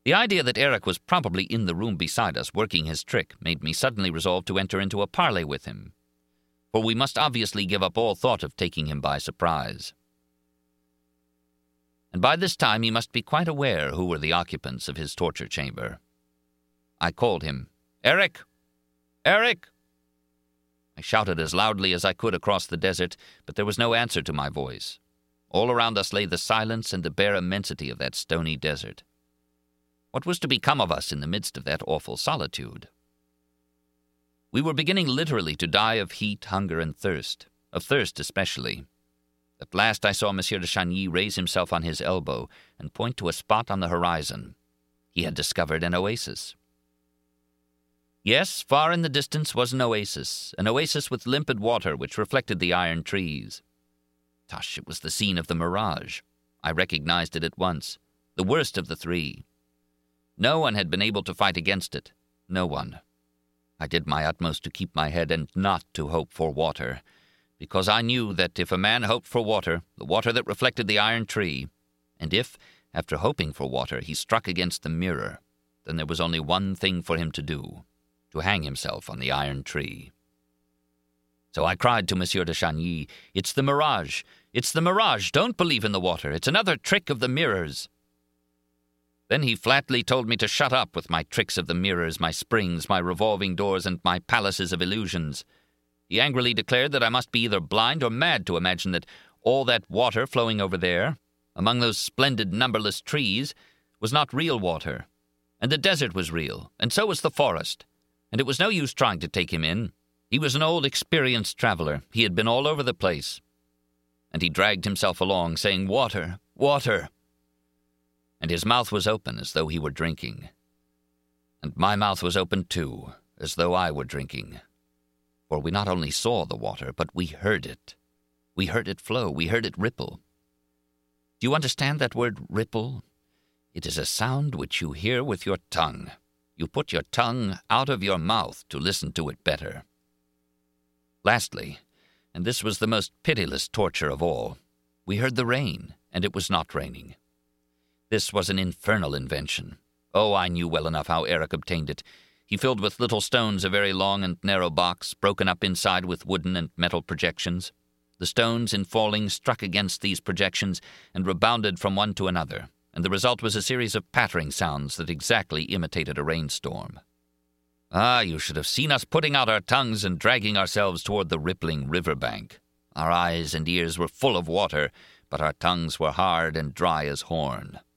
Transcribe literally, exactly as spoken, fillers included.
The idea that Eric was probably in the room beside us working his trick made me suddenly resolve to enter into a parley with him, for we must obviously give up all thought of taking him by surprise. And by this time he must be quite aware who were the occupants of his torture chamber. I called him, "Eric! Eric!" I shouted as loudly as I could across the desert, but there was no answer to my voice. All around us lay the silence and the bare immensity of that stony desert. What was to become of us in the midst of that awful solitude? We were beginning literally to die of heat, hunger, and thirst, of thirst especially. At last I saw Monsieur de Chagny raise himself on his elbow and point to a spot on the horizon. He had discovered an oasis. Yes, far in the distance was an oasis, an oasis with limpid water which reflected the iron trees. Tush, it was the scene of the mirage. I recognized it at once, the worst of the three. No one had been able to fight against it, no one. I did my utmost to keep my head and not to hope for water, because I knew that if a man hoped for water, the water that reflected the iron tree, and if, after hoping for water, he struck against the mirror, then there was only one thing for him to do, to hang himself on the iron tree. So I cried to Monsieur de Chagny, "It's the mirage! It's the mirage! Don't believe in the water! It's another trick of the mirrors!" Then he flatly told me to shut up with my tricks of the mirrors, my springs, my revolving doors, and my palaces of illusions. He angrily declared that I must be either blind or mad to imagine that all that water flowing over there, among those splendid numberless trees, was not real water. And the desert was real, and so was the forest. And it was no use trying to take him in. He was an old, experienced traveler. He had been all over the place. And he dragged himself along, saying, "Water, water." And his mouth was open as though he were drinking. And my mouth was open too, as though I were drinking. For we not only saw the water, but we heard it. We heard it flow, we heard it ripple. Do you understand that word ripple? It is a sound which you hear with your tongue. You put your tongue out of your mouth to listen to it better. Lastly, and this was the most pitiless torture of all, we heard the rain, and it was not raining. This was an infernal invention. Oh, I knew well enough how Eric obtained it. He filled with little stones a very long and narrow box, broken up inside with wooden and metal projections. The stones, in falling, struck against these projections and rebounded from one to another, and the result was a series of pattering sounds that exactly imitated a rainstorm. Ah, you should have seen us putting out our tongues and dragging ourselves toward the rippling river bank. Our eyes and ears were full of water, but our tongues were hard and dry as horn.